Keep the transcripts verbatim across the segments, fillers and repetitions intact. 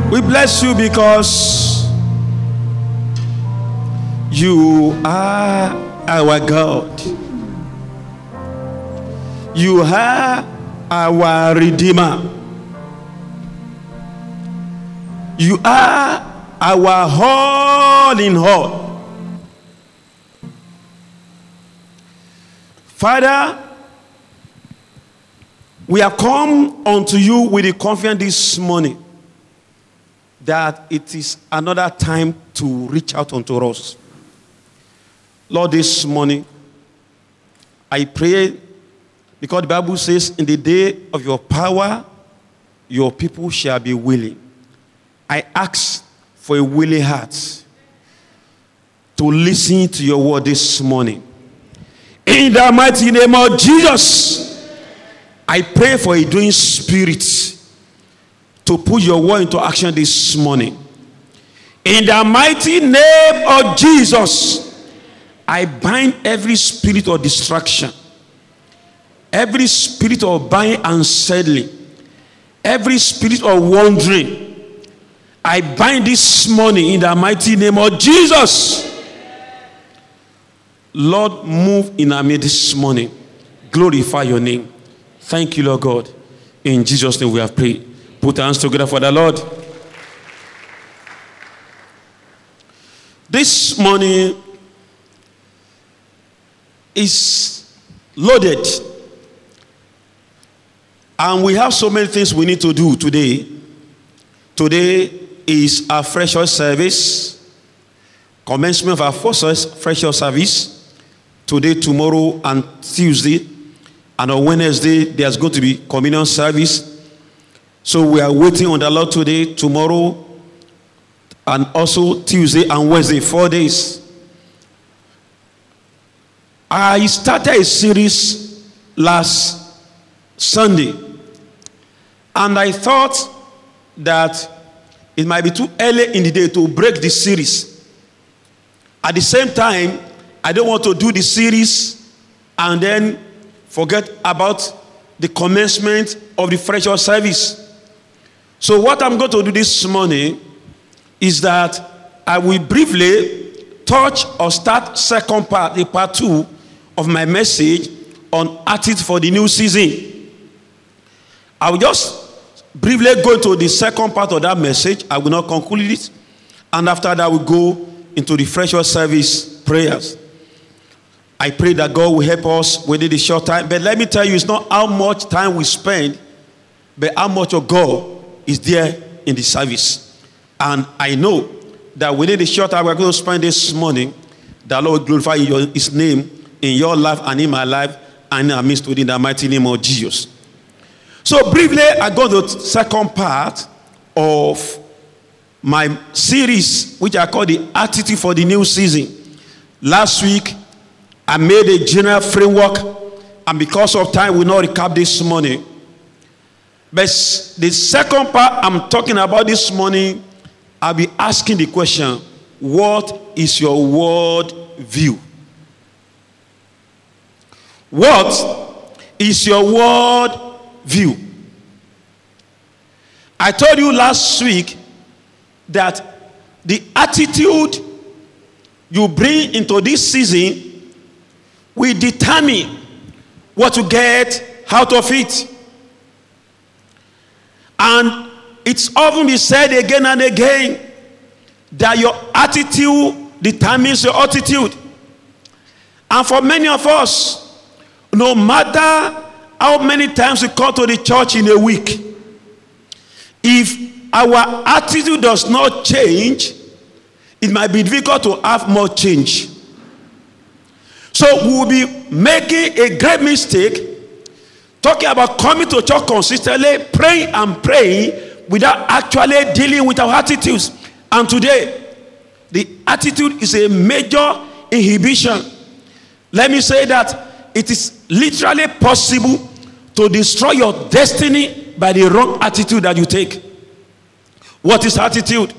We bless you because you are our God. You are our Redeemer. You are our all in all. Father, we have come unto you with the confidence this morning that it is another time to reach out unto us. Lord, this morning, I pray, because the Bible says, in the day of your power, your people shall be willing. I ask for a willing heart to listen to your word this morning. In the mighty name of Jesus, I pray for a doing spirit to put your word into action this morning. In the mighty name of Jesus, I bind every spirit of distraction, every spirit of buying and selling, every spirit of wandering. I bind this morning in the mighty name of Jesus. Lord, move in our midst this morning. Glorify your name. Thank you, Lord God. In Jesus' name we have prayed. Put our hands together for the Lord. This morning is loaded. And we have so many things we need to do today. Today is our fresh oil service. Commencement of our first fresh oil service. Today, tomorrow, and Tuesday. And on Wednesday, there's going to be communion service. So we are waiting on the Lord today, tomorrow, and also Tuesday and Wednesday, four days. I started a series last Sunday, and I thought that it might be too early in the day to break the series. At the same time, I don't want to do the series and then forget about the commencement of the fresh oil service. So what I'm going to do this morning is that I will briefly touch or start second part, the part two of my message on attitude for the new season. I will just briefly go to the second part of that message. I will not conclude it. And after that, we'll go into the fresh oil service prayers. I pray that God will help us within the short time. But let me tell you, it's not how much time we spend, but how much of God is there in the service. And I know that within the short time we're going to spend this morning, the Lord will glorify your, his name in your life and in my life and in our midst within the mighty name of Jesus. So briefly, I go to the second part of my series, which I call the attitude for the new season. Last week, I made a general framework, and because of time, we will not recap this morning. But the second part I'm talking about this morning, I'll be asking the question, what is your world view? What is your world view? I told you last week that the attitude you bring into this season will determine what you get out of it. And it's often been said again and again that your attitude determines your attitude. And for many of us, no matter how many times we come to the church in a week, if our attitude does not change, it might be difficult to have more change. So we will be making a great mistake talking about coming to church consistently, praying and praying without actually dealing with our attitudes. And today, the attitude is a major inhibition. Let me say that it is literally possible to destroy your destiny by the wrong attitude that you take. What is attitude?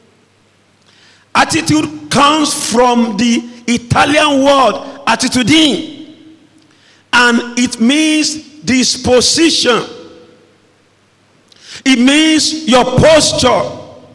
Attitude comes from the Italian word attitudine, and it means disposition. It means your posture.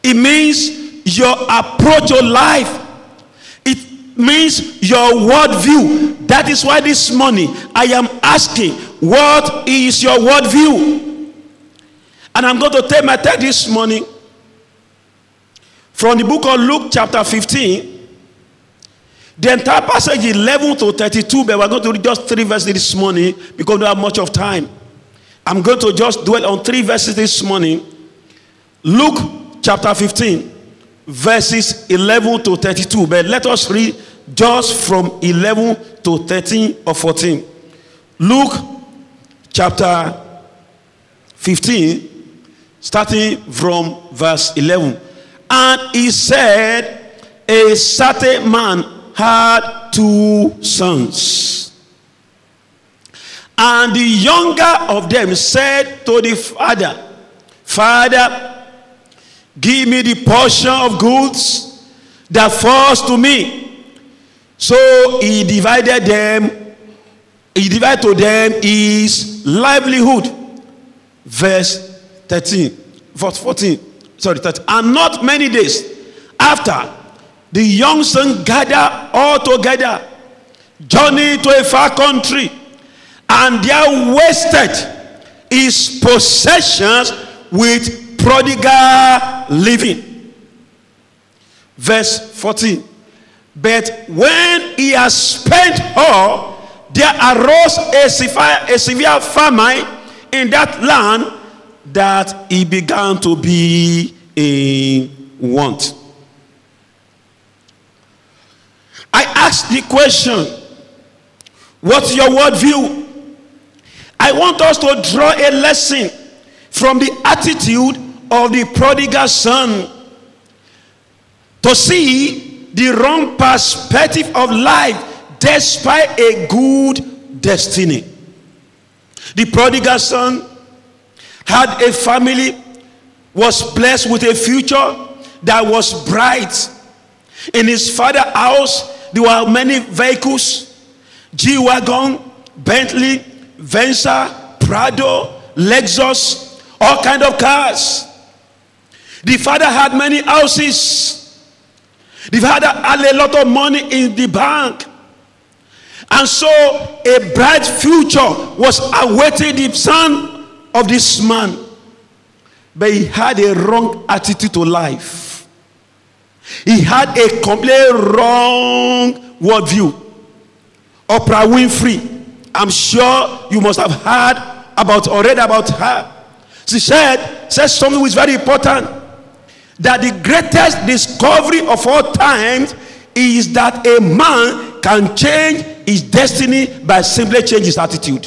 It means your approach to life. It means your worldview. That is why this morning I am asking, what is your worldview? And I'm going to take my text this morning from the book of Luke chapter fifteen. The entire passage eleven to thirty-two, but we're going to read just three verses this morning because we don't have much of time. I'm going to just dwell on three verses this morning. Luke chapter fifteen, verses eleven to thirty-two. But let us read just from eleven to thirteen or fourteen. Luke chapter fifteen, starting from verse eleven. And he said, a certain man had two sons. And the younger of them said to the father, Father, give me the portion of goods that falls to me. So he divided them, he divided to them his livelihood. Verse thirteen, verse fourteen, sorry, thirteen. And not many days after, the young son gathered all together, journeyed to a far country, and there wasted his possessions with prodigal living. Verse fourteen. But when he had spent all, there arose a severe, a severe famine in that land, that he began to be in want. I asked the question, what's your worldview? I want us to draw a lesson from the attitude of the prodigal son to see the wrong perspective of life despite a good destiny. The prodigal son had a family, was blessed with a future that was bright. In his father's house, there were many vehicles: G-Wagon, Bentley, Venza, Prado, Lexus, all kind of cars. The father had many houses. The father had a lot of money in the bank. And so a bright future was awaiting the son of this man. But he had a wrong attitude to life. He had a completely wrong worldview. Oprah Winfrey, I'm sure you must have heard about or read about her. She said, said something which is very important, that the greatest discovery of all time is that a man can change his destiny by simply changing his attitude.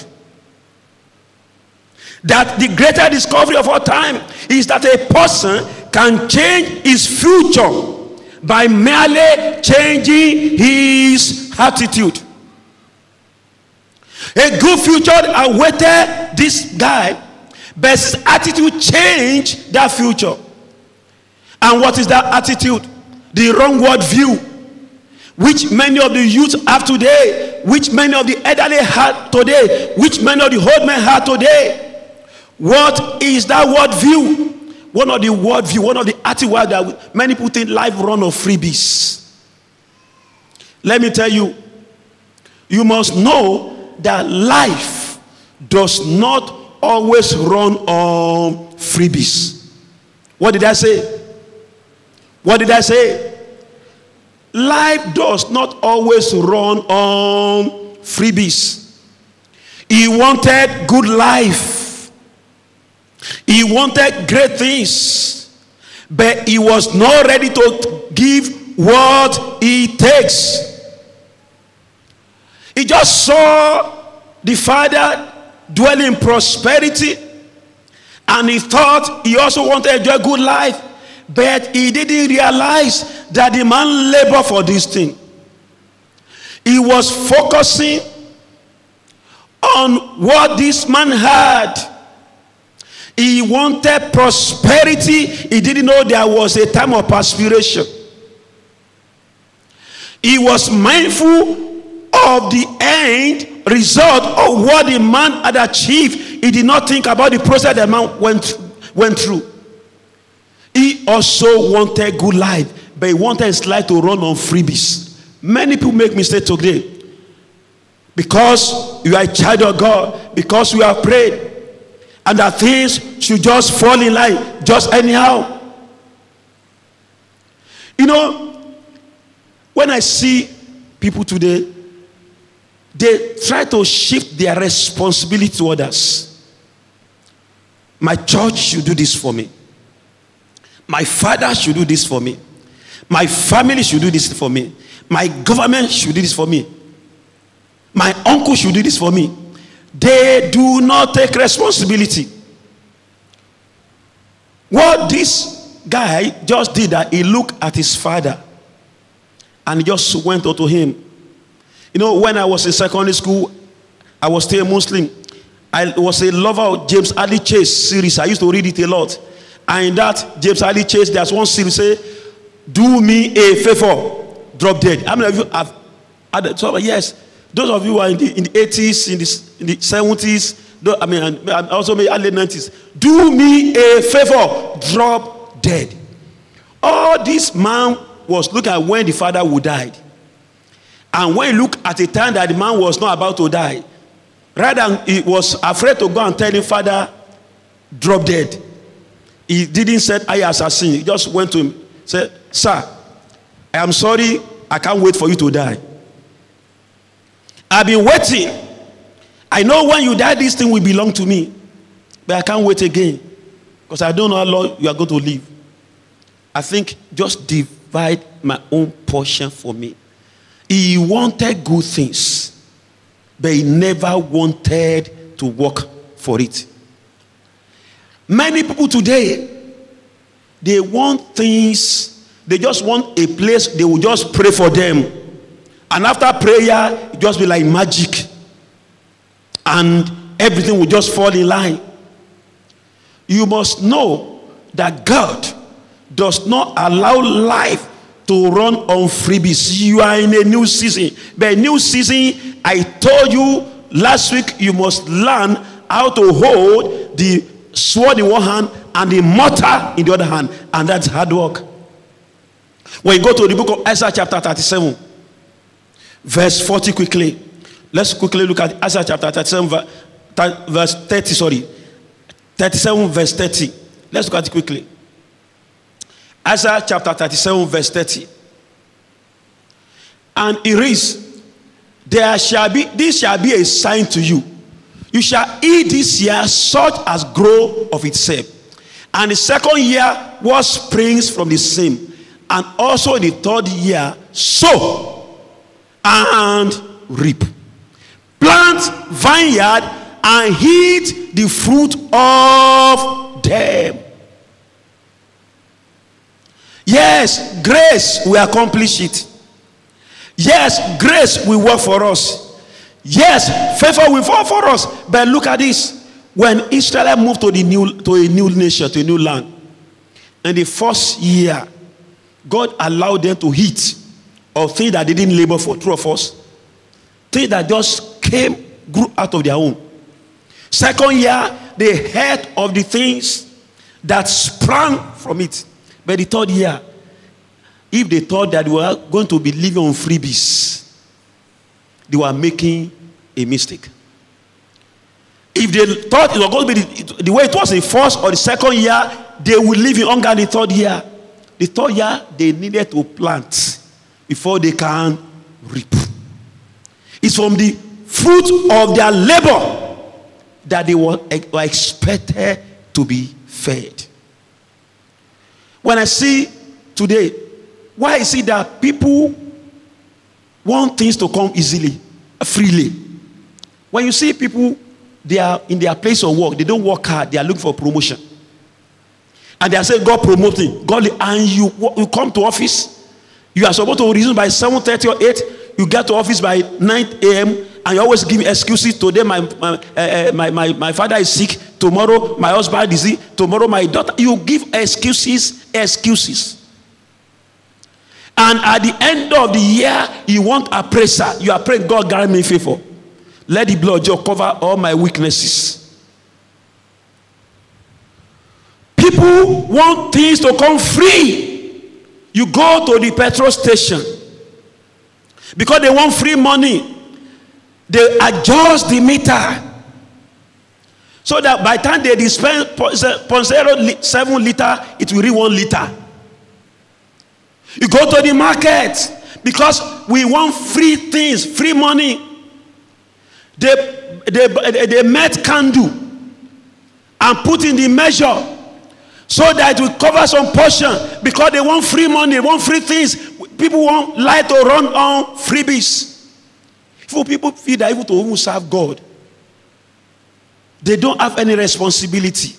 That the greatest discovery of all time is that a person can change his future by merely changing his attitude. A good future awaited this guy, but his attitude changed that future. And what is that attitude? The wrong worldview, which many of the youth have today, which many of the elderly have today, which many of the old men have today. What is that worldview? One of the worldview, one of the attitudes that many people think life run on freebies. Let me tell you, you must know that life does not always run on freebies. What did I say? What did I say? Life does not always run on freebies. He wanted good life. He wanted great things, but he was not ready to give what it takes. He just saw the father dwelling in prosperity, and he thought he also wanted to enjoy good life, but he didn't realize that the man labored for this thing. He was focusing on what this man had. He wanted prosperity. He didn't know there was a time of perspiration. He was mindful of the end result of what the man had achieved. He did not think about the process the man went, went through. He also wanted good life, but he wanted his life to run on freebies. Many people make mistakes today. Because you are a child of God, because you have prayed, and that things should just fall in line, just anyhow. You know, when I see people today, they try to shift their responsibility to others. My church should do this for me. My father should do this for me. My family should do this for me. My government should do this for me. My uncle should do this for me. They do not take responsibility. What this guy just did, that he looked at his father and just went out to him. You know, when I was in secondary school, I was still a Muslim. I was a lover of James Hadley Chase series. I used to read it a lot. And in that James Hadley Chase, there's one series say, "Do me a favor, drop dead." How many of you have had so yes? Those of you who are in the, in the eighties, in the, in the seventies, I mean, and also maybe early nineties, do me a favor, drop dead. All this man was looking at when the father would die. And when he looked at the time that the man was not about to die, rather than he was afraid to go and tell him, "Father, drop dead," he didn't say, "I assassin." He just went to him, said, "Sir, I am sorry, I can't wait for you to die. I've been waiting. I know when you die, this thing will belong to me. But I can't wait again. Because I don't know how long you are going to live. I think just divide my own portion for me." He wanted good things, but he never wanted to work for it. Many people today, they want things, they just want a place, they will just pray for them. And after prayer, it just be like magic. And everything will just fall in line. You must know that God does not allow life to run on freebies. You are in a new season. But a new season, I told you last week, you must learn how to hold the sword in one hand and the mortar in the other hand. And that's hard work. When you go to the book of Isaiah chapter thirty-seven, verse forty quickly. Let's quickly look at Isaiah chapter thirty-seven, verse thirty, sorry. thirty-seven, verse thirty. Let's look at it quickly. Isaiah chapter thirty-seven, verse thirty. And it reads, "There shall be, this shall be a sign to you. You shall eat this year such as grow of itself. And the second year what springs from the same. And also in the third year sow and reap. Plant vineyard and eat the fruit of them." Yes, grace will accomplish it. Yes, grace will work for us. Yes, favor will fall for us. But look at this. When Israel moved to the new to a new nation, to a new land, in the first year, God allowed them to eat of things that they didn't labor for, true of us. Things that just came, grew out of their own. Second year, they ate of the things that sprang from it. But the third year, if they thought that they were going to be living on freebies, they were making a mistake. If they thought it was going to be the, the way it was in the first or the second year, they would live in hunger the third year. The third year, they needed to plant before they can reap. It's from the fruit of their labor that they were, were expected to be fed. When I see today, why is it that people want things to come easily, freely? When you see people, they are in their place of work, they don't work hard, they are looking for promotion. And they are saying, "God promoting, God," and you, you come to office, you are supposed to resume by seven thirty or eight, you get to office by nine a.m., and you always give excuses. Today my my, uh, my my my father is sick, tomorrow my husband is sick, tomorrow my daughter. You give excuses, excuses. And at the end of the year, you want a praiser. You are praying, "God grant me favor. Let the blood just cover all my weaknesses." People People want things to come free. You go to the petrol station because they want free money. They adjust the meter so that by the time they dispense zero point seven liter, it will read one liter. You go to the market because we want free things, free money. They, they, they met candle and put in the measure so that it will cover some portion because they want free money, they want free things. People want light to run on freebies. For people feel that even to even serve God, they don't have any responsibility.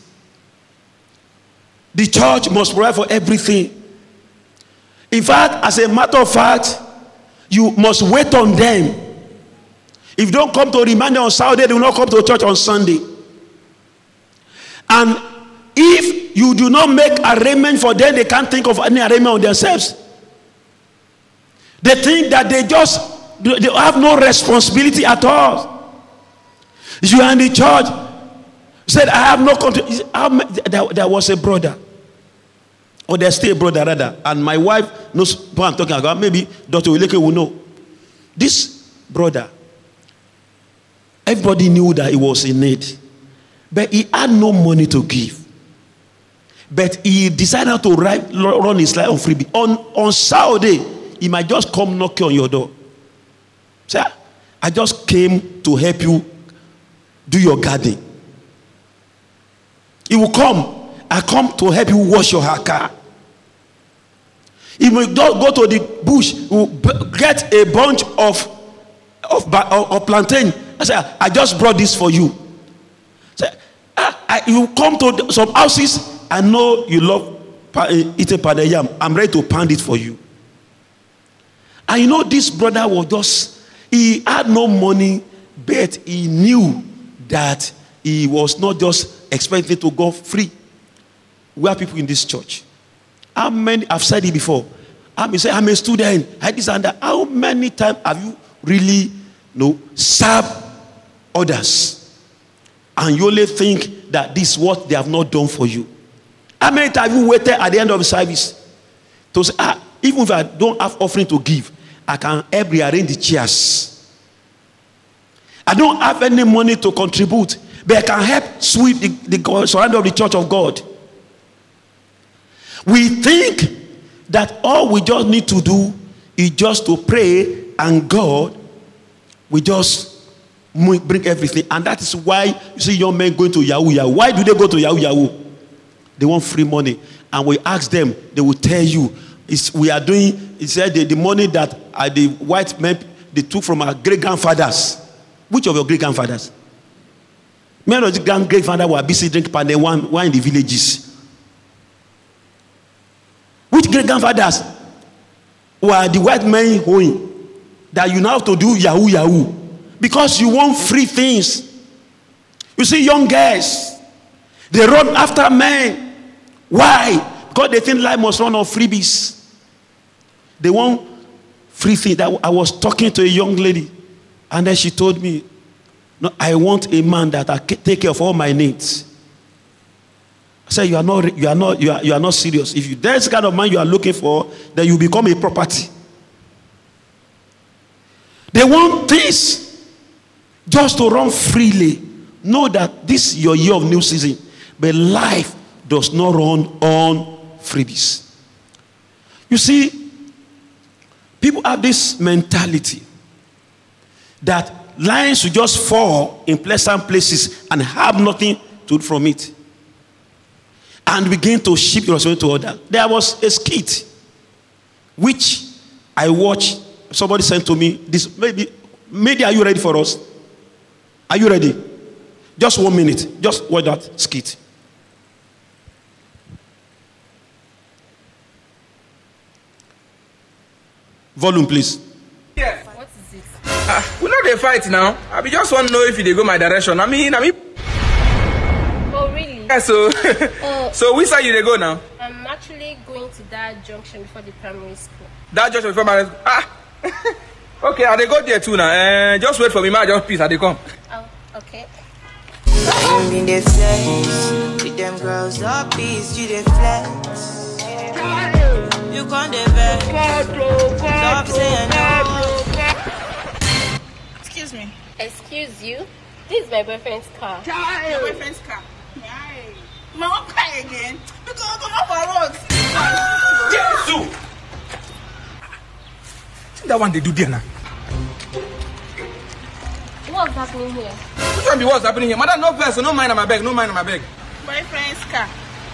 The church must provide for everything. In fact, as a matter of fact, you must wait on them. If you don't come to remind them on Saturday, they will not come to church on Sunday. And if you do not make arrangement for them, they can't think of any arrangement on themselves. They think that they just they have no responsibility at all. You are in the church. Said, I have no control. There, there was a brother. Or there's still a brother rather. And my wife knows what I'm talking about. Maybe Doctor Wileke will know. This brother, everybody knew that he was in need. But he had no money to give. But he decided to ride, run his life on freebie. On, on Saturday, he might just come knocking on your door. Say, I just came to help you do your garden. He will come. I come to help you wash your car. He will go to the bush, he will get a bunch of, of, of, of plantain. I say, I just brought this for you. Say, ah, I, you come to some houses. I know you love eating pounded yam. I'm ready to pound it for you. And you know, this brother was just, he had no money, but he knew that he was not just expected to go free. We have people in this church. How many, I've said it before. I'm, say, I'm a student. I this and that. How many times have you really you know, served others? And you only think that this is what they have not done for you. How many times have you waited at the end of the service to say, ah, even if I don't have offering to give, I can help rearrange the chairs. I don't have any money to contribute, but I can help sweep the, the surrounding of the church of God. We think that all we just need to do is just to pray, and God will just bring everything. And that is why you see young men going to Yahoo Yahoo. Why do they go to Yahoo Yahoo? They want free money. And we ask them, they will tell you, it's, we are doing, it said the, the money that uh, the white men, they took from our great-grandfathers. Which of your great-grandfathers? Many of the great-grandfathers were busy drinking pounded wine, wine in the villages. Which great-grandfathers were the white men hoeing that you now have to do Yahoo Yahoo? Because you want free things. You see young girls, they run after men. Why? Because they think life must run on freebies. They want free things. I was talking to a young lady, and then she told me, no, I want a man that I can take care of all my needs. I said, you are not, you are not, you are, you are not serious. If you, that's the kind of man you are looking for, then you become a property. They want things just to run freely. Know that this is your year of new season, but life does not run on freebies. You see, people have this mentality that lions should just fall in pleasant places and have nothing to do from it, and begin to ship your responsibility to others. There was a skit which I watched. Somebody sent to me this. Maybe, maybe are you ready for us? Are you ready? Just one minute. Just watch that skit. Volume, please. Yeah. What is it? Uh, we know they fight now. I be just want to know if they go my direction. I mean, I mean. Oh, really? Yeah, so. Oh. So, which side you they go now? I'm actually going to that junction before the primary school. That junction before primary school? Ah! Okay, I they go there too now. Uh, just wait for me, ma. Just peace, I they come. Oh, okay. I'm in the flesh. them girls up, peace, you dey flex. You can't vex. Stop saying no. Excuse me. Excuse you? This is my boyfriend's car. Child. Your boyfriend's car. Right. My own car again. Because I'm off our roads. Jesus! That one they do there now. What's happening here? Which one be what's happening here? Madam, no person, no mind on my bag, no mind on my bag. Boyfriend's car.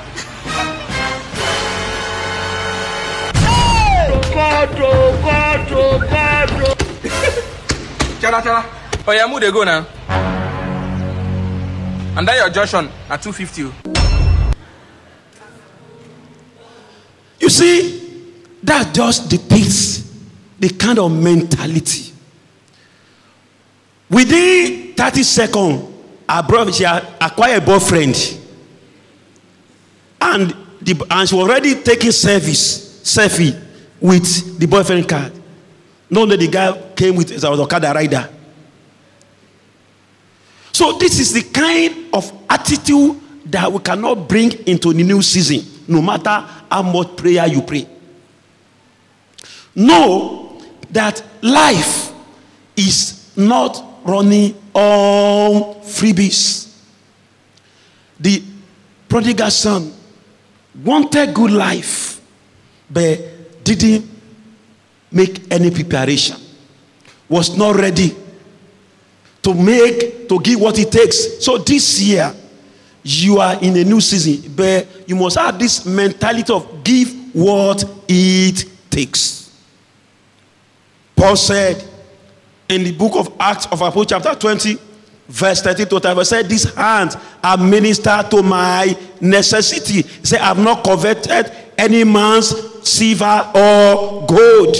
Chala, chala. Oh yeah, move they go now. And then your junction at two fifty. You see, that just depicts the kind of mentality. Within thirty seconds, our brother, she acquired a boyfriend. And, the, and she was already taking service, selfie with the boyfriend card. No, the guy came with his Okada rider. So this is the kind of attitude that we cannot bring into the new season, no matter how much prayer you pray. Know that life is not running on freebies. The prodigal son wanted good life, but didn't make any preparation, was not ready to make, to give what it takes. So this year, you are in a new season, but you must have this mentality of give what it takes. Paul said in the book of Acts of Apostles, chapter twenty, verse thirty to thirty, said, these hands are ministered to my necessity. He said, I have not coveted any man's silver or gold.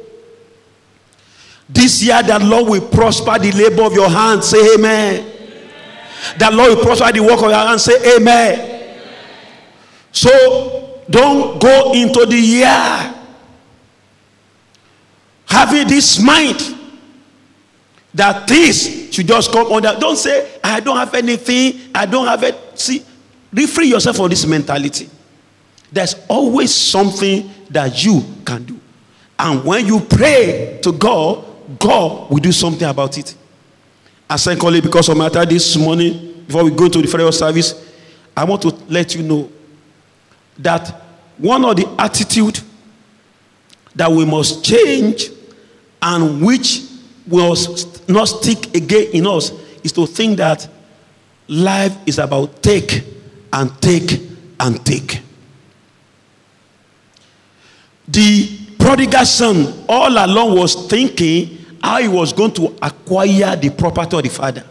This year, the Lord will prosper the labor of your hands. Say amen. Amen. The Lord will prosper the work of your hands. Say amen. Amen. So, don't go into the year having this mind that things should just come on. That. Don't say, I don't have anything. I don't have it. See, free yourself from this mentality. There's always something that you can do. And when you pray to God, God will do something about it. And secondly, because of my time this morning, before we go to the farewell service, I want to let you know that one of the attitudes that we must change and which will not stick again in us is to think that life is about take and take and take. The prodigal son all along was thinking how he was going to acquire the property of the father.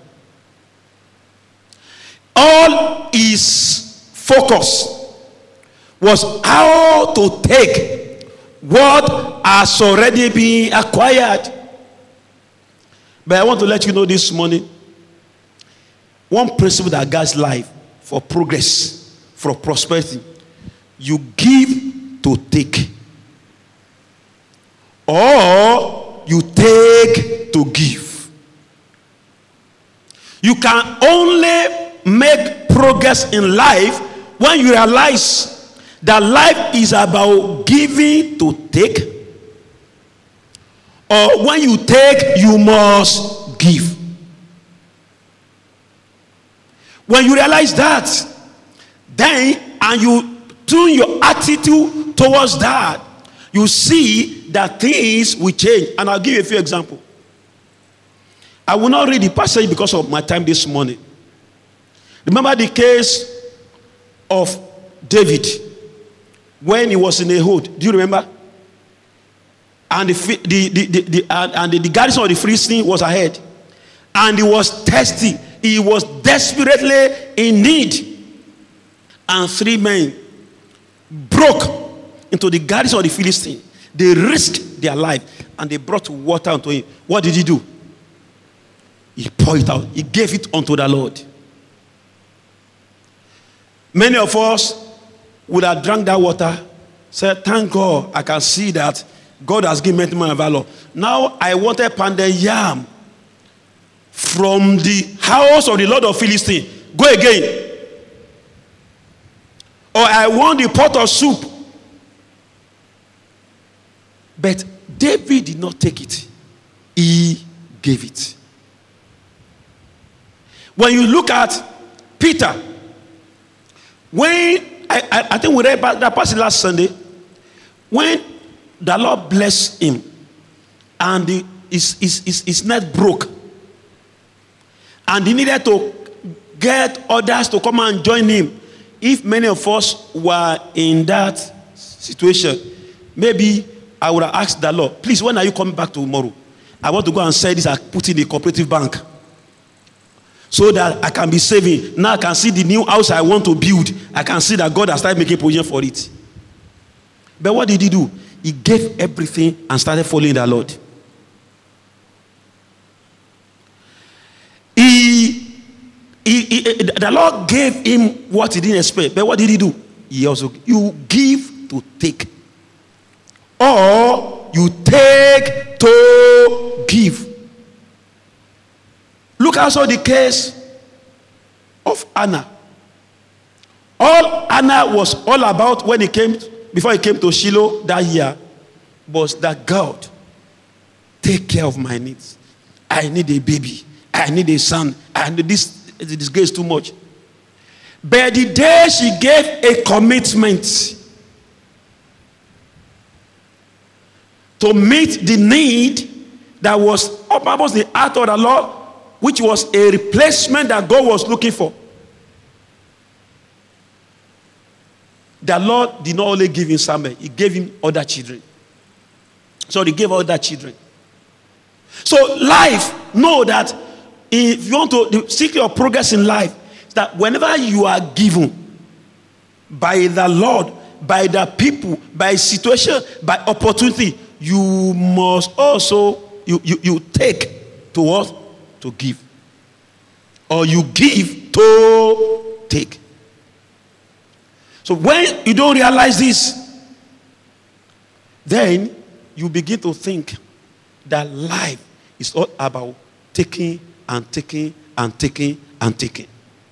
All his focus was how to take what has already been acquired. But I want to let you know this morning, one principle that guides life for progress, for prosperity: you give to take, or you take to give. You can only make progress in life when you realize that life is about giving to take, or when you take, you must give. When you realize that, then, and you tune your attitude towards that, you see that things will change. And I'll give you a few examples. I will not read the passage because of my time this morning. Remember the case of David when he was in a hold. Do you remember? And the the the, the, the and, and the, the garrison of the Philistines was ahead, and he was thirsty. He was desperately in need, and three men broke into the garrison of the Philistines. They risked their life and they brought water unto him. What did he do? He poured it out. He gave it unto the Lord. Many of us would have drank that water, said, thank God, I can see that God has given me my valor. Now I want a pounded yam from the house of the Lord of Philistine. Go again. Or I want the pot of soup. But David did not take it. He gave it. When you look at Peter, when I, I, I think we read that passage last Sunday, when the Lord blessed him and the, his, his, his, his net broke, and he needed to get others to come and join him. If many of us were in that situation, maybe I would have asked the Lord, please, when are you coming back tomorrow? I want to go and sell this and put in a cooperative bank so that I can be saving. Now I can see the new house I want to build. I can see that God has started making provision for it. But what did he do? He gave everything and started following the Lord. He, he, he, the Lord gave him what he didn't expect. But what did he do? He also, you give to take. Or you take to give. Look also the case of Anna. All Anna was all about when he came, before he came to Shiloh that year, was that God, take care of my needs. I need a baby. I need a son. I need this. This girl is too much. But the day she gave a commitment to meet the need that was uppermost the heart of the Lord, which was a replacement that God was looking for. The Lord did not only give him Samuel, he gave him other children. So he gave other children. So life, know that if you want to seek your progress in life, that whenever you are given by the Lord, by the people, by situation, by opportunity, you must also, you, you, you take to what? To give. Or you give to take. So when you don't realize this, then you begin to think that life is all about taking and taking and taking and taking.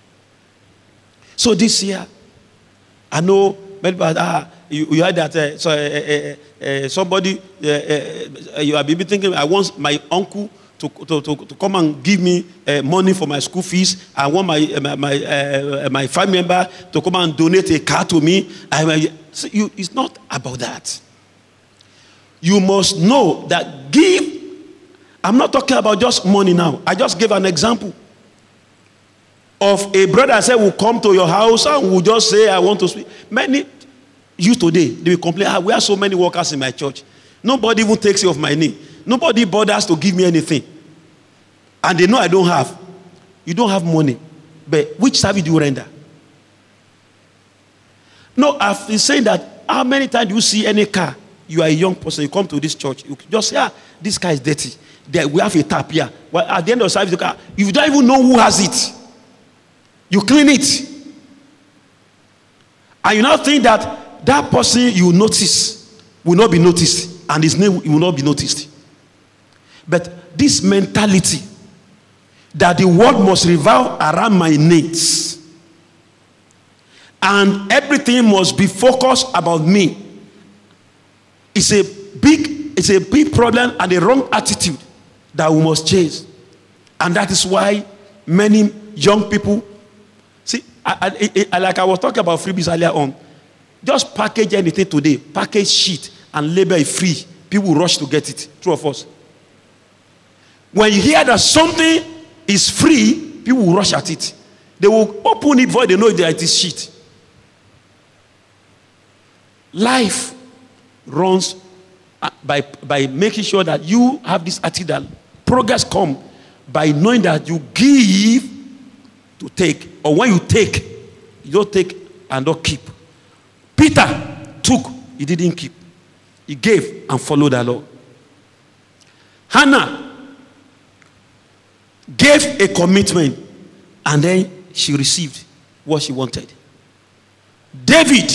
So this year, I know many people, ah, you, you heard that uh, so, uh, uh, uh, somebody, uh, uh, you are maybe thinking, I want my uncle to, to, to, to come and give me uh, money for my school fees. I want my uh, my uh, my family member to come and donate a car to me. I, so you, it's not about that. You must know that give. I'm not talking about just money now. I just gave an example of a brother I said will come to your house and will just say, I want to speak. Many youth today, they will complain, ah, we have so many workers in my church. Nobody even takes it off my knee. Nobody bothers to give me anything. And they know I don't have. You don't have money. But which service do you render? No, I've been saying that how many times do you see any car? You are a young person, you come to this church, you just say, ah, this car is dirty. There, we have a tap here. Well, at the end of the service, the car, you don't even know who has it. You clean it. And you now think that that person you notice will not be noticed. And his name will not be noticed. But this mentality that the world must revolve around my needs. And everything must be focused about me. It's a big, it's a big problem and a wrong attitude that we must change. And that is why many young people, see, I, I, I, like I was talking about freebies earlier on, just package anything today, package sheet and label it free. People rush to get it. True of us. When you hear that something is free, people will rush at it. They will open it before they know that it is shit. Life runs by, by making sure that you have this attitude that progress comes by knowing that you give to take. Or when you take, you don't take and don't keep. Peter took, he didn't keep. He gave and followed the Lord. Hannah gave a commitment and then she received what she wanted. David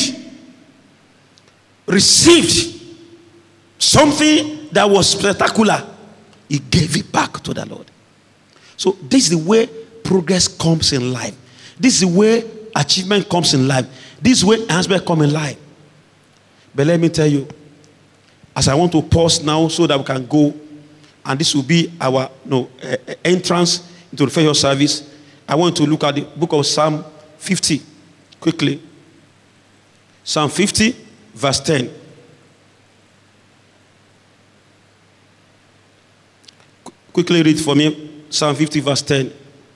received something that was spectacular. He gave it back to the Lord. So this is the way progress comes in life. This is the way achievement comes in life. This way enhancement come in life. But let me tell you, as I want to pause now so that we can go, and this will be our no uh, entrance into the first service, I want to look at the book of Psalm fifty quickly. Psalm fifty, verse ten. Qu- quickly read for me, Psalm fifty, verse ten.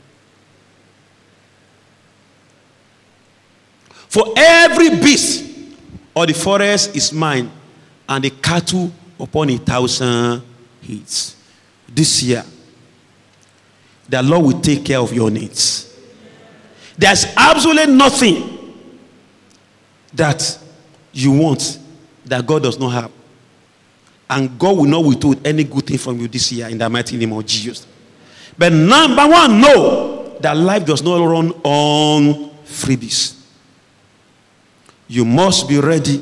For every beast of the forest is mine, and the cattle upon a thousand heads. This year, the Lord will take care of your needs. There's absolutely nothing that you want that God does not have. And God will not withhold any good thing from you this year in the mighty name of Jesus. But number one, know that life does not run on freebies. You must be ready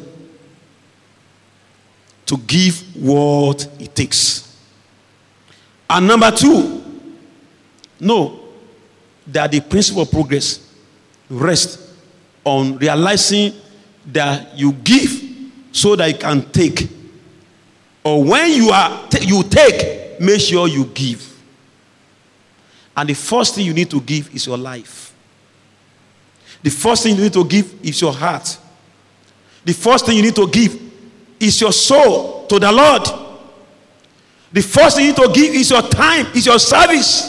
to give what it takes. And number two, know that the principle of progress rests on realizing that you give so that you can take. Or when you are t- you take, make sure you give. And the first thing you need to give is your life. The first thing you need to give is your heart. The first thing you need to give is your soul to the Lord. The first thing you need to give is your time, is your service.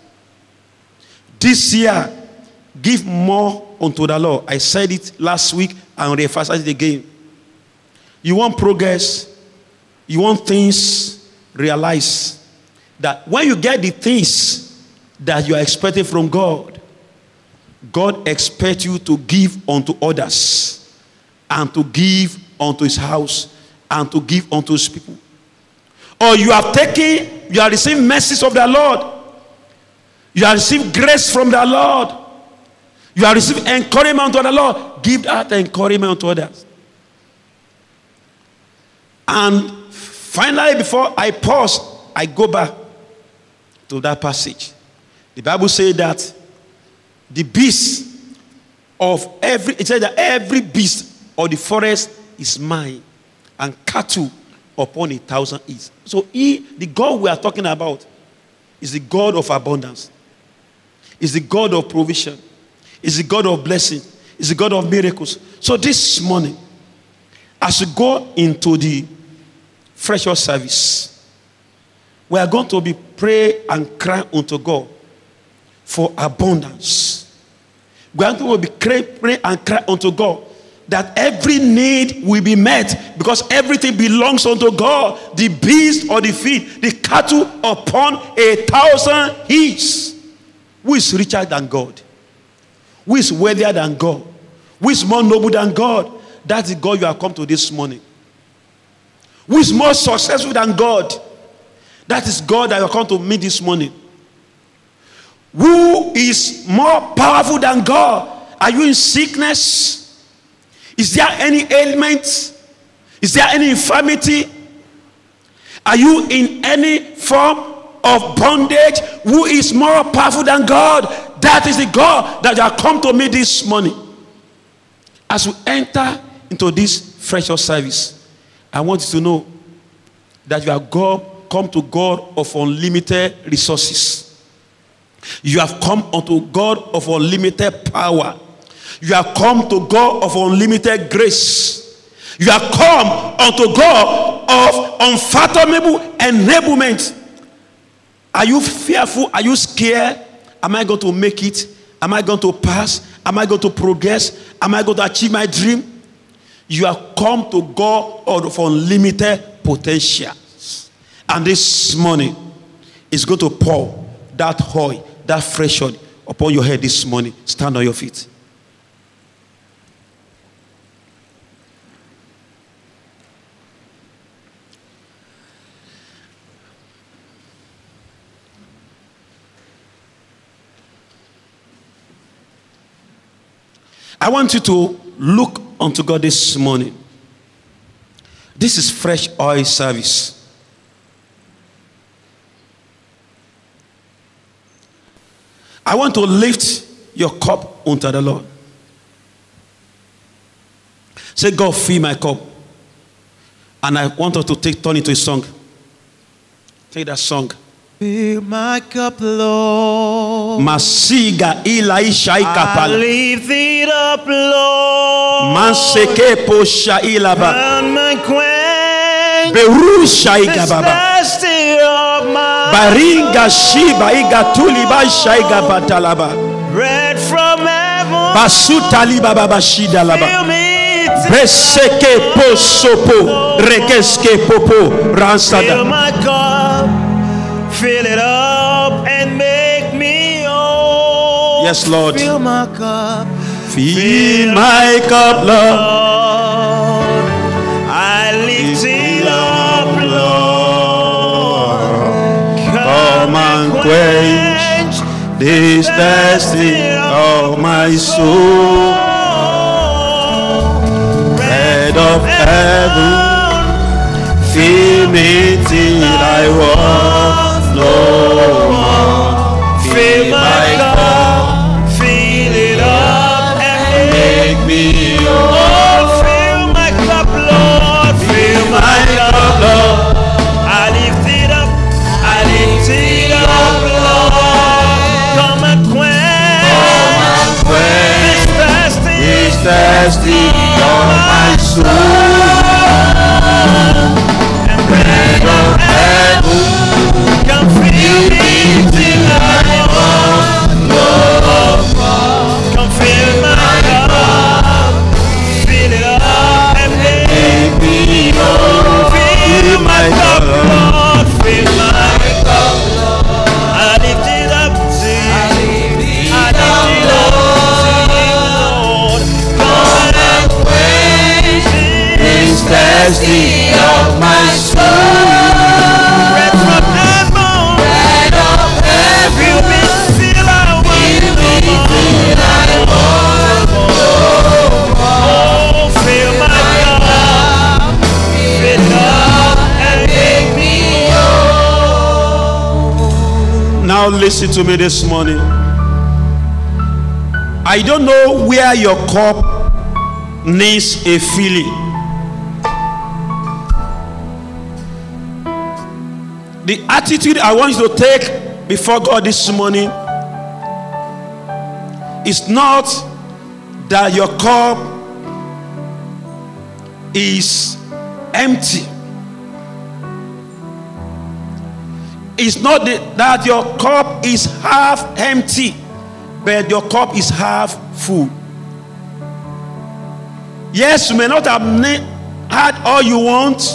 This year, give more unto the Lord. I said it last week and reemphasize it again. You want progress, you want things, realize that when you get the things that you are expecting from God, God expects you to give unto others and to give unto his house and to give unto his people. Or you have taken, you have received mercies of the Lord. You have received grace from the Lord. You have received encouragement to the Lord. Give that encouragement to others. And finally, before I pause, I go back to that passage. The Bible says that the beast of every, it said that every beast of the forest is mine, and cattle upon a thousand eats. So he, the God we are talking about, is the God of abundance. Is the God of provision. Is the God of blessing. Is the God of miracles. So this morning, as we go into the fresh oil service, we are going to be pray and cry unto God for abundance. We are going to be pray, pray and cry unto God that every need will be met, because everything belongs unto God. The beast or the field, the cattle upon a thousand heads. Who is richer than God? Who is wealthier than God? Who is more noble than God? That's the God you have come to this morning. Who is more successful than God? That is God that you have come to meet this morning. Who is more powerful than God? Are you in sickness? Is there any ailment? Is there any infirmity? Are you in any form of bondage? Who is more powerful than God? That is the God that you have come to me this morning. As we enter into this fresh service, I want you to know that you have God, come to God of unlimited resources. You have come unto God of unlimited power. You have come to God of unlimited grace. You have come unto God of unfathomable enablement. Are you fearful? Are you scared? Am I going to make it? Am I going to pass? Am I going to progress? Am I going to achieve my dream? You have come to God of unlimited potential. And this morning is going to pour that oil, that fresh oil upon your head this morning. Stand on your feet. I want you to look unto God this morning. This is fresh oil service. I want to lift your cup unto the Lord. Say, God, fill my cup. And I want us to take turn into a song. Take that song. Fill my cup, Lord. Masiga ilaisha I ikapala. lift it up, Lord. Manseke posha ilaba. And my quench Berusha the igababa. thirsty of my Baringa shiba igatuli ba shaiga batalaba. bread from heaven. Basuta liba baba shida laba. Fill me till Beseke posopo regeske popo Fill ransada. my cup, fill it up and make me whole. Yes, Lord. Fill my cup, Fill my cup, Lord. Lord. I lift it up, Lord. Come and quench this thirsty of my soul. Bread of heaven, fill me till I want no more. Fill my cup, fill it up and Make me whole. oh, fill my cup, Lord. Fill my cup, Lord. I lift it up, I lift it up, Lord. Come and quench this thirsty, This thirsty of my soul. and bread of heaven, come fill me till I want no more. Come fill my cup, fill it up and make me whole. Fill my cup, Lord, fill my cup, Lord. I lift it up to you. I lift it up to you, Lord. Come and quench this Thirsty of my soul. bread from heaven. Bread of heaven. Fill me till I want no more. Oh, fill my cup, fill it up and make me whole. Now listen to me this morning. I don't know where your cup needs a filling. The attitude I want you to take before God this morning is not that your cup is empty. It's not the, that your cup is half empty, but your cup is half full. Yes, you may not have ne- had all you want,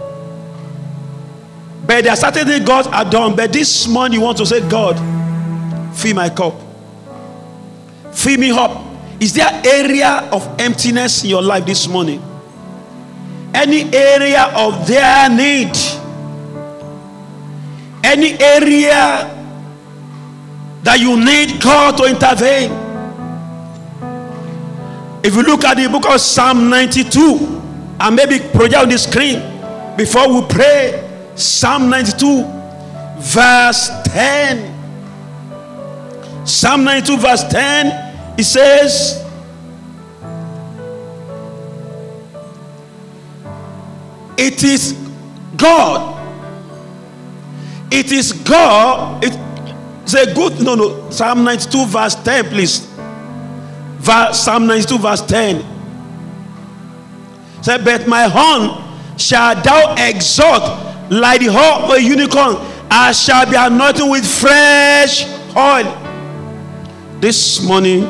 but there are certain things God has done. But this morning you want to say, God, fill my cup. Fill me up. Is there area of emptiness in your life this morning? Any area of their need? Any area that you need God to intervene? If you look at the book of Psalm ninety-two, and maybe project on the screen before we pray, Psalm ninety-two verse ten. Psalm ninety-two verse ten, it says, it is God. It is God. It's a good, no, no. Psalm ninety-two verse ten, please. Verse, Psalm ninety-two verse ten. Say, but my horn shall thou exalt like the horn of a unicorn. I shall be anointed with fresh oil. This morning,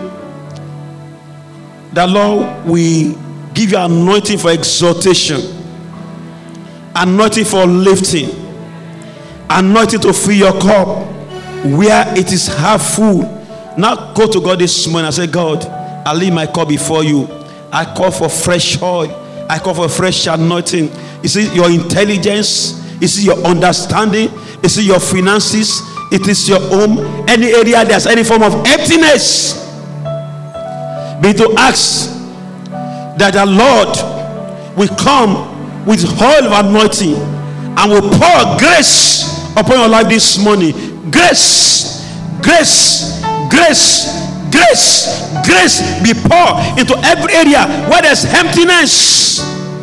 the Lord will give you anointing for exaltation, anointing for lifting, anointing to fill your cup where it is half full. Now go to God this morning and say, God, I leave my cup before you. I call for fresh oil. I call for fresh anointing. You see your intelligence, you see your understanding, you see your finances, it is your home. Any area there's any form of emptiness, be to ask that the Lord will come with oil of anointing and will pour grace upon your life this morning. Grace, grace, grace, grace, grace be poured into every area where there's emptiness.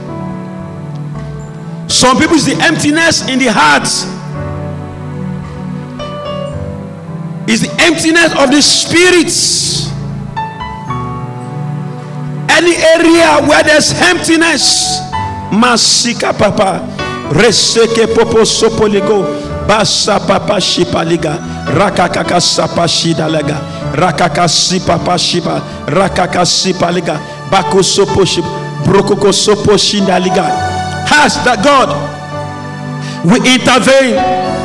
Some people see emptiness in the heart. It's the emptiness of the spirits. Any area where there's emptiness, Masika Papa, Reseke Popo Sopoligo, Basa Papa Shipaliga, Rakakaka Sapa Shidalaga, Rakaka Sipapa Shipa, Rakaka Sipaliga, Bako Sopo Ship, Brokoko Sopo Shindaliga. Has that God will intervene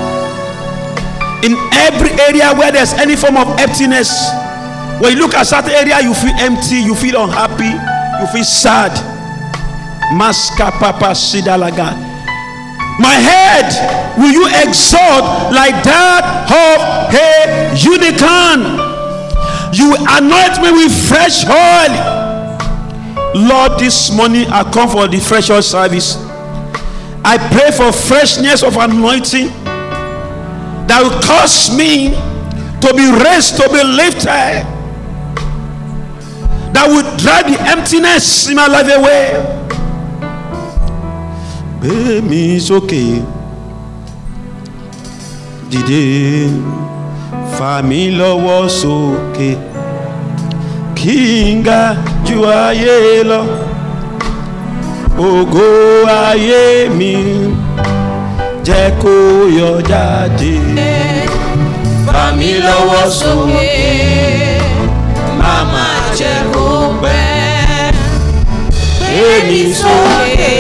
in every area where there's any form of emptiness. When you look at certain area, you feel empty, you feel unhappy, you feel sad. Maska Papa Sidalaga. My head will you exalt like that of a unicorn. You anoint me with fresh oil. Lord, this morning I come for the fresh oil service. I pray for freshness of anointing that will cause me to be raised, to be lifted, that will drive the emptiness in my life away. Baby, it's okay. Dìde, fà mí lọ́wọ́ sókè, kí n ga ju ayé lọ. Ògo ayé mi jẹ́ kó yọ jáde. Fà mí lọ́wọ́ sókè, màmá jẹ́ kó pẹ́. Gbé mi sókè,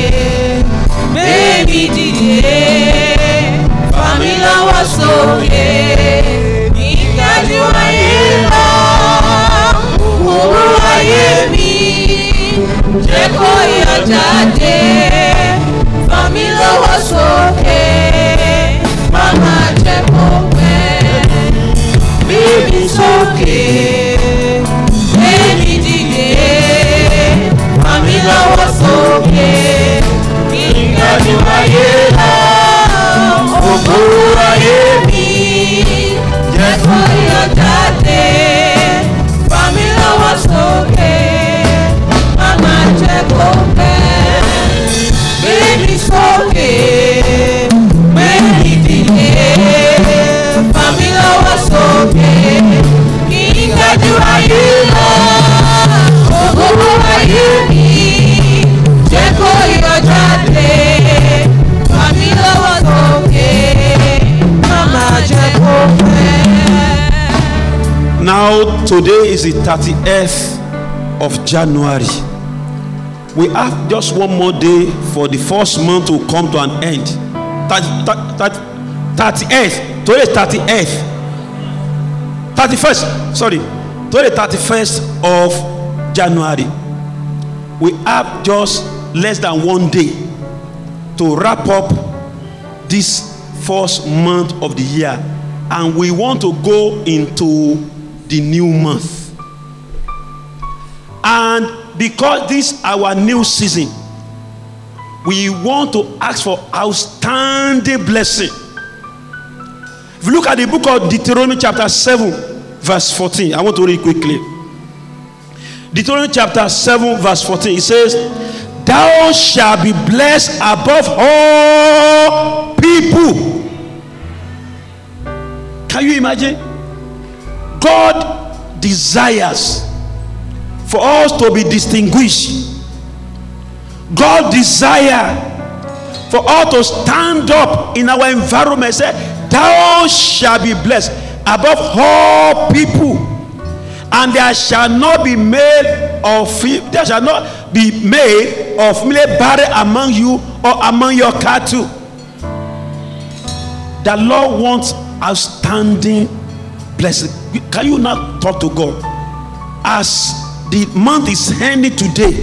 gbé mi dìde. Fà mí lọ́wọ́ sókè, gíga ju ayé lọ. Ògo ayé mi jẹ́ kó yọ jáde. Fà mí lọ́wọ́ sókè, màmá jẹ́ kó pẹ́. Gbé mi sókè, gbé mi dìde. Fà mí lọ́wọ́ sókè, gíga ju ayé lọ. Ògo ayé mi jẹ́ kó yọ jáde. Fà mí lọ́wọ́ sókè, màmá jẹ́ kó pẹ́. Gbé mi sókè, gbé mi dìde. Fà mí lọ́wọ́ sókè, kí n ga ju ayé lọ. Ògo ayé mi jẹ́ kó yọ jáde. Fà mí lọ́wọ́ sókè, màmá jẹ́ kó pẹ́. Now today is the thirtieth of January. We have just one more day for the first month to come to an end. thirtieth, today is thirtieth, thirty-first, sorry, today is thirty-first of January. We have just less than one day to wrap up this first month of the year, and we want to go into the new month. And because this is our new season, we want to ask for outstanding blessing. If you look at the book of Deuteronomy chapter seven verse fourteen, I want to read quickly. Deuteronomy chapter seven verse fourteen, it says, thou shalt be blessed above all people. Can you imagine? God desires for us to be distinguished. God desires for us to stand up in our environment. Say, thou shalt be blessed above all people, and there shall not be male or female, there shall not be male or female barren among you or among your cattle. The Lord wants outstanding blessing. Can you not talk to God as the month is ending today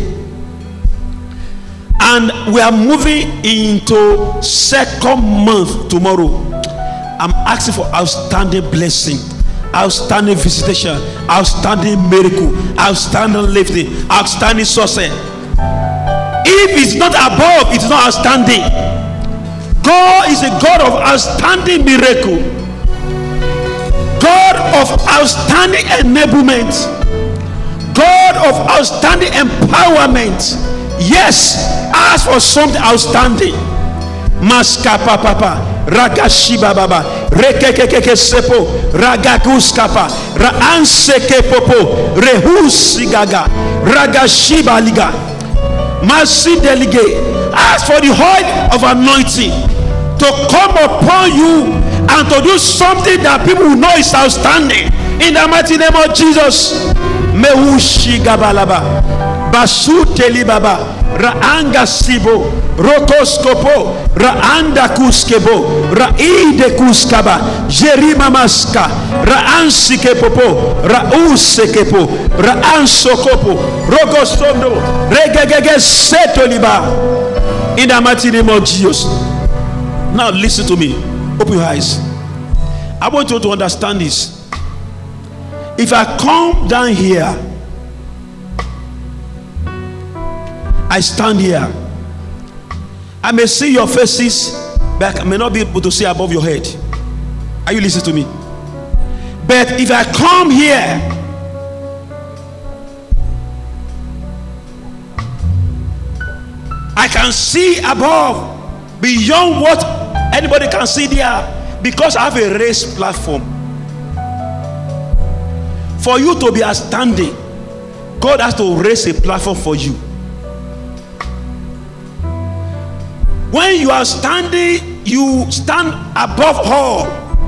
and we are moving into second month tomorrow? I'm asking for outstanding blessing, outstanding visitation, outstanding miracle, outstanding lifting, outstanding success. If it's not above, it's not outstanding. God is a God of outstanding miracle. God of outstanding enablement, God of outstanding empowerment. Yes, ask for something outstanding. Maskapa papa, ragashiba baba, rekekeke sepo, ragaguskapa, raanseke popo, rehusigaga, ragashiba liga, masi delige. Ask for the oil of anointing to come upon you and to do something that people will know is outstanding. In the mighty name of Jesus. Mehushigabalaba, basu telibaba, raanga sibo, rokoskopo, raanda kuskebo, raide kuskaba, jerima maska, raansike popo, rausekepo, raansokopo, rogosondo, regegege setoliba. In the mighty name of Jesus. Now listen to me. Open your eyes. I want you to understand this. If I come down here, I stand here, I may see your faces, but I may not be able to see above your head. Are you listening to me? But if I come here, I can see above, beyond what anybody can see there, because I have a raised platform. For you to be outstanding, God has to raise a platform for you. When you are standing, you stand above all.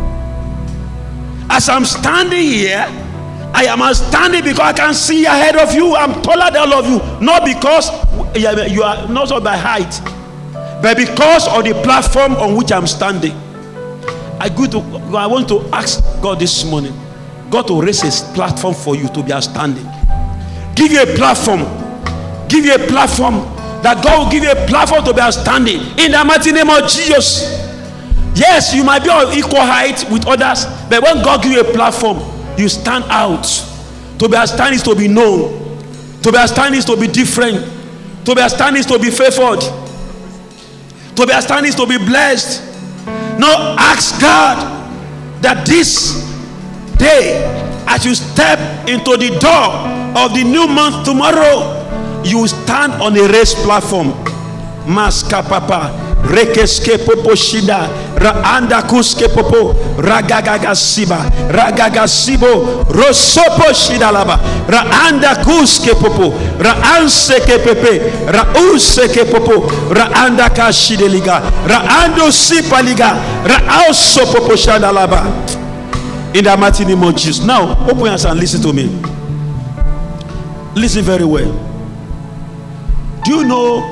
As I'm standing here, I am standing because I can see ahead of you. I'm taller than all of you, not because you are not so by height, but because of the platform on which I'm standing. I go to, I want to ask God this morning, God to raise a platform for you to be outstanding. Give you a platform. Give you a platform. That God will give you a platform to be outstanding. In the mighty name of Jesus. Yes, you might be on equal height with others, but when God gives you a platform, you stand out. To be outstanding is to be known. To be outstanding is to be different. To be outstanding is to be favored. To be outstanding is to be blessed. Now ask God that this day, as you step into the door of the new month tomorrow, you stand on a raised platform. Maska papa, rekeske popo shida, raanda kuske popo, ragagaga siba, ragaga sibo, rosopo shida laba, raanda kuske popo, raanse ke pepe, rause ke popo, raanda kashide liga, raando sipa liga, raauso popo shada laba. In the mighty name of Jesus. Now, open your eyes and listen to me. Listen very well. Do you know,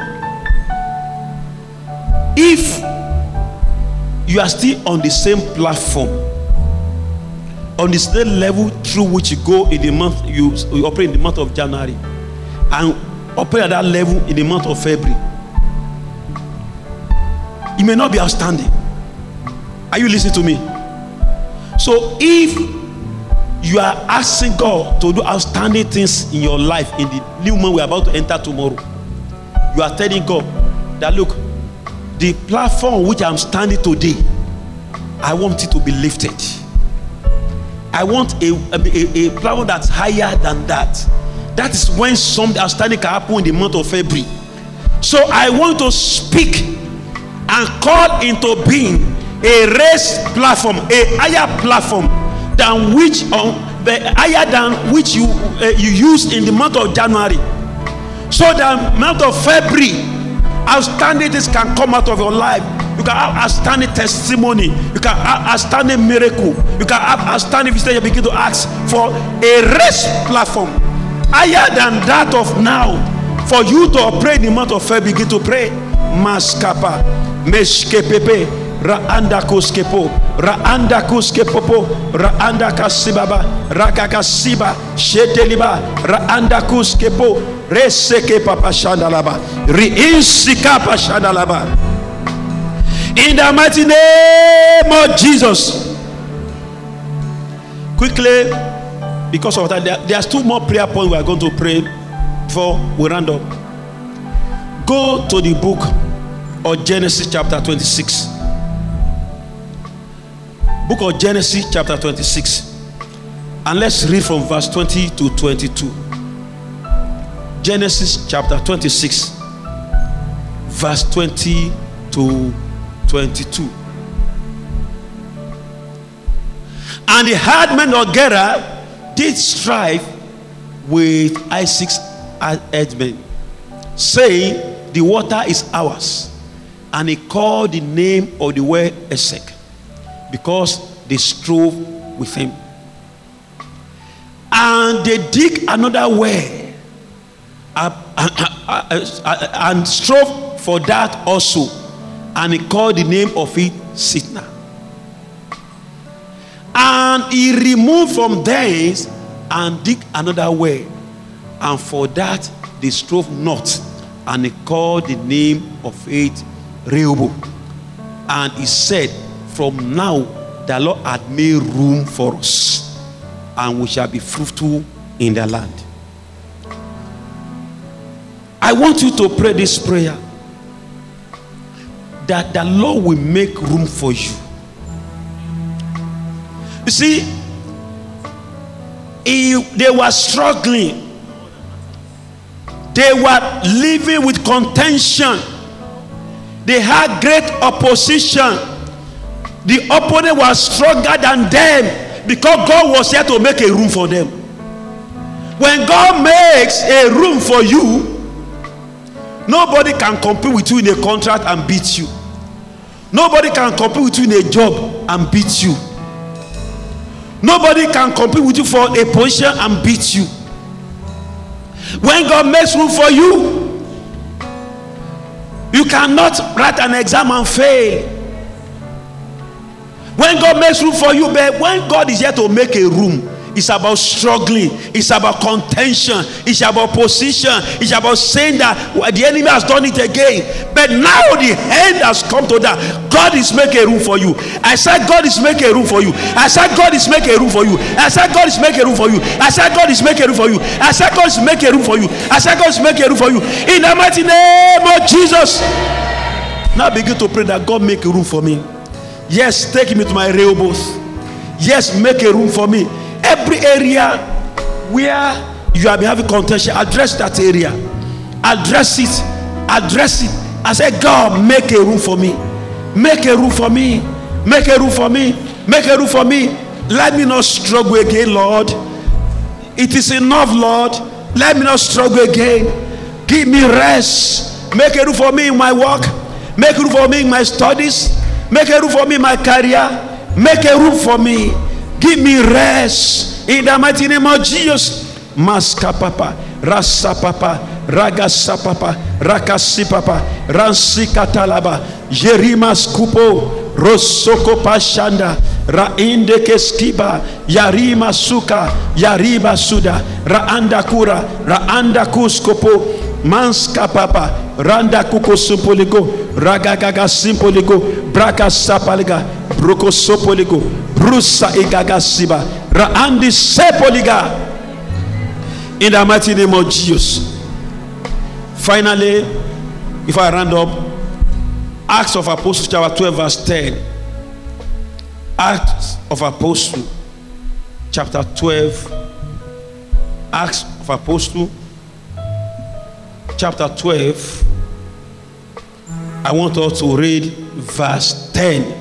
if you are still on the same platform, on the same level through which you go in the month, you, you operate in the month of January, and operate at that level in the month of February, you may not be outstanding. Are you listening to me? So if you are asking God to do outstanding things in your life in the new month we are about to enter tomorrow, you are telling God that, look, the platform which I'm standing today, I want it to be lifted. I want a, a, a platform that's higher than that. That is when something outstanding can happen in the month of February. So I want to speak and call into being a raised platform, a higher platform than which, um, higher than which you uh, you used in the month of January. So the month of February, outstanding things can come out of your life. You can have outstanding testimony. You can have outstanding miracle. You can have outstanding visitation. You begin to ask for a raised platform higher than that of now. For you to operate in the month of February, begin to pray. Maskapa, meshkepepe. Raanda kuskepo, raanda kuskepopo, raanda kasibaba, rakakasiba, sheteliba, raanda kuskepo, reseke papa shandalaba, riinsika pa shandalaba. In the mighty name of Jesus. Quickly, because of that, there, there's two more prayer points we are going to pray before we round up. Go to the book of Genesis chapter twenty-six. Book of Genesis chapter twenty-six. And let's read from verse twenty to twenty-two. Genesis chapter twenty-six, verse twenty to twenty-two. And the herdmen of Gerar did strive with Isaac's herdmen, saying, the water is ours. And he called the name of the well Esek, because they strove with him. And they dig another well, uh, uh, uh, uh, and strove for that also. And he called the name of it Sitnah. And he removed from thence and dig another well, and for that they strove not. And he called the name of it Rehoboth. And he said, from now the Lord had made room for us, and we shall be fruitful in the land. I want you to pray this prayer, that the Lord will make room for you. You see, he, they were struggling. They were living with contention. They had great opposition. The opponent was stronger than them, because God was here to make a room for them. When God makes a room for you, nobody can compete with you in a contract and beat you. Nobody can compete with you in a job and beat you. Nobody can compete with you for a position and beat you. When God makes room for you, you cannot write an exam and fail. When God makes room for you, but when God is here to make a room, it's about struggling, it's about contention, it's about position, it's about saying that the enemy has done it again. But now the end has come to that. God is making room for you. I said God is making room for you. I said God is making room for you. I said God is making room for you. I said God is making room for you. I said God is making room for you. I said God is making room for you. In the mighty name of Jesus. Now begin to pray that God make a room for me. Yes, take me to my Rehoboth. Yes, make a room for me. Every area where you have been having contention, address that area. Address it. Address it. I said, God, make a room for me. Make a room for me. Make a room for me. Make a room for me. Let me not struggle again, Lord. It is enough, Lord. Let me not struggle again. Give me rest. Make a room for me in my work. Make a room for me in my studies. Make a room for me in my career. Make a room for me. Give me rest in the mighty name of Jesus. Maska papa, rasa papa, ragasa papa, rakasi papa, ransi katalaba, jerimas kupo, rosoko pashanda, rainde keskiba, yarima suka, yariba suda, raanda kura, raanda kuskopo, manska papa, randa kuko simpoligo, ragagaga simpoligo, braka sapaliga, broko sopoligo, brusa igaga siba, raandi sepoliga. In the mighty name of Jesus. Finally, if I round up, Acts of Apostles chapter twelve verse ten. Acts of Apostles chapter twelve. Acts of Apostles chapter twelve. I want us to read verse ten.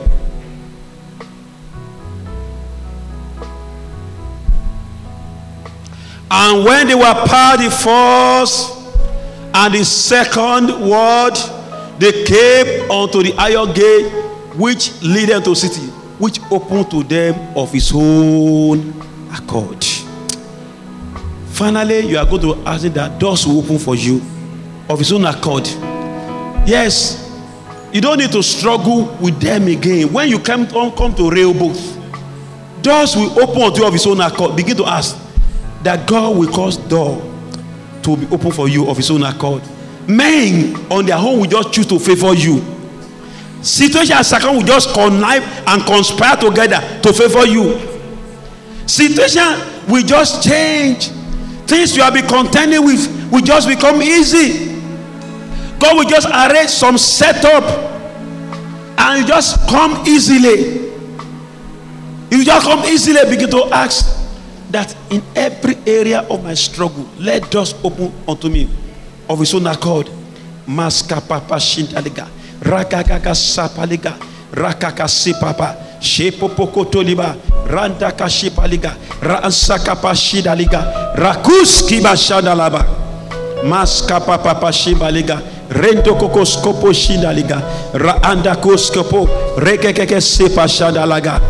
And when they were past the first and the second word, they came unto the iron gate which leadeth to the city, which opened to them of his own accord. Finally, you are going to ask that doors will open for you of his own accord. Yes, you don't need to struggle with them again. When you come to, come to Rehoboth, doors will open unto you of his own accord. Begin to ask that God will cause door to be open for you of his own accord. Men on their own will just choose to favor you. Situation and circumstance will just connive and conspire together to favor you. Situation will just change. Things you have been contending with will just become easy. God will just arrange some setup and you just come easily. You just come easily. Begin to ask that in every area of my struggle, let doors open unto me of his own accord. Maska papa shintaliga, rakaka sapaliga, rakaka sipapa, shepopoko toliba, randa kashipaliga, ransaka pashidaliga, rakuski bashadalaba, maska papa shibaliga, rento kokoskopo shindaliga, raanda koskopo, rekeke sepa shadalaga.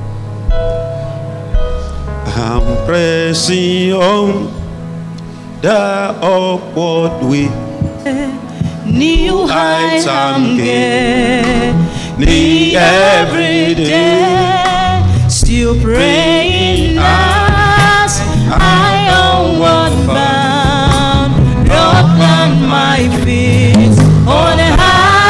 I'm pressing on the upward way. New heights I'm gaining every day. Still praying as I onward bound. Lord, plant my feet on a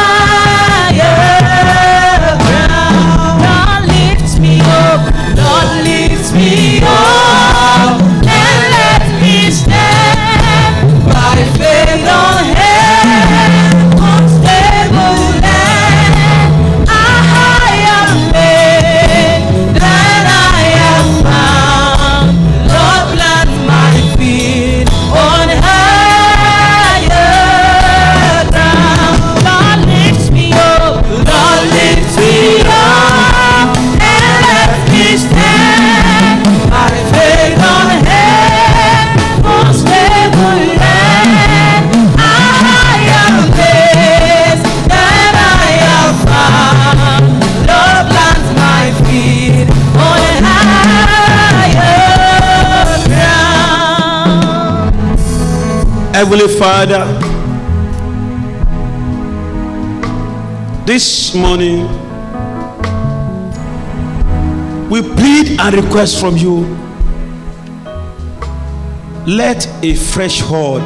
higher ground. Lord, lift me up. Lord, lift me up and let me stand by faith on heaven, unstable land. A higher plane than I have found. Lord, plant my feet on higher ground. Lord, lift me up. Lord, lift me up and let me stand by faith on heaven, unstable land. A higher place than I have found. Lord, plant my feet on a higher ground. Heavenly Father, this morning we plead and request from you, let a fresh hold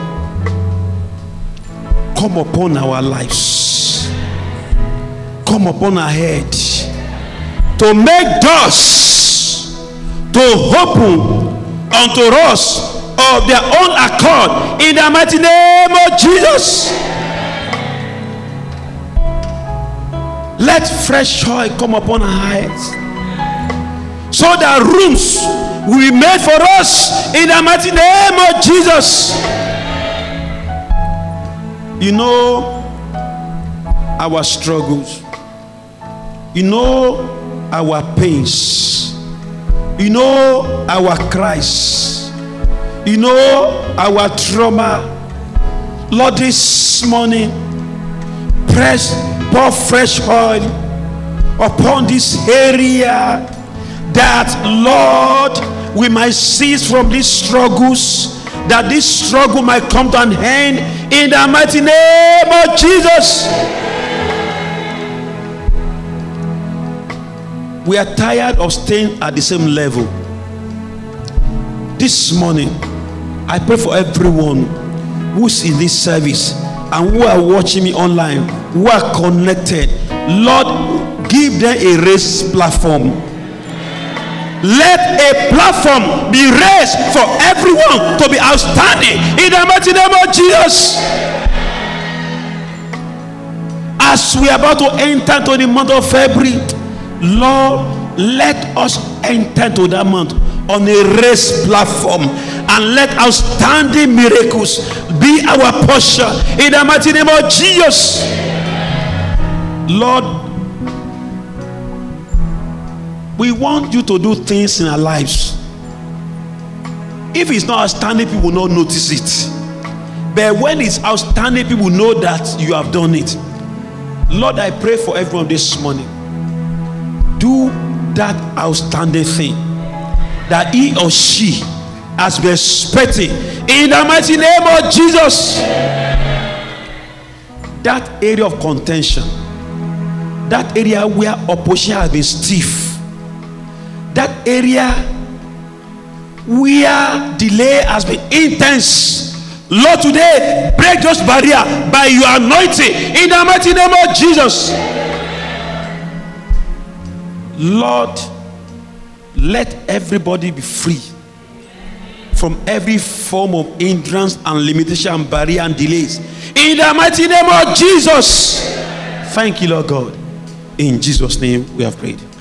come upon our lives, come upon our head, to make doors to open unto us of their own accord in the mighty name of Jesus. Let fresh joy come upon our heads, so that rooms will be made for us in the mighty name of Jesus. You know our struggles, you know our pains, you know our cries, you know our trauma. Lord, this morning, press, pour fresh oil upon this area, that Lord, we might cease from these struggles, that this struggle might come to an end in the mighty name of Jesus. We are tired of staying at the same level. This morning, I pray for everyone who's in this service and who are watching me online, who are connected. Lord, give them a raised platform. Let a platform be raised for everyone to be outstanding in the mighty name of Jesus. As we are about to enter into the month of February, Lord, let us enter into that month on a raised platform, and let outstanding miracles be our portion in the mighty name of Jesus. Lord, we want you to do things in our lives. If it's not outstanding, people will not notice it. But when it's outstanding, people know that you have done it. Lord, I pray for everyone this morning. Do that outstanding thing that he or she has been expecting in the mighty name of Jesus. That area of contention, that area where opposition has been stiff, that area where delay has been intense, Lord, today break those barriers by your anointing in the mighty name of Jesus. Lord, let everybody be free from every form of hindrance and limitation, barrier and delays in the mighty name of Jesus. Thank you, Lord God. In Jesus' name we have prayed.